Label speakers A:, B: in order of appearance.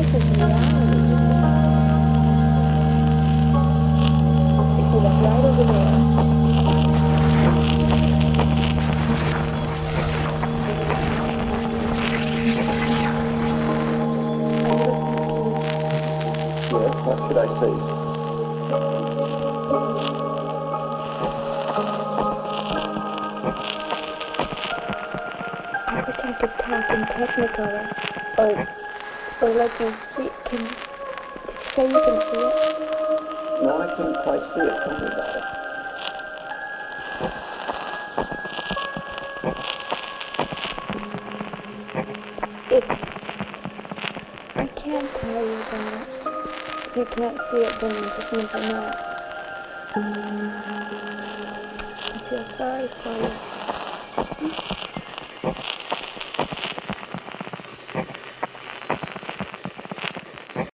A: this is reality. You see that right over there.
B: Yes, what should I say?
A: Everything to talk in Technicolor. Or like you see, did you say you can see it?
B: No, I can't quite see it. Tell me about it.
A: I can't tell you that. If you can't see it, then it just means you're not. I feel sorry for you.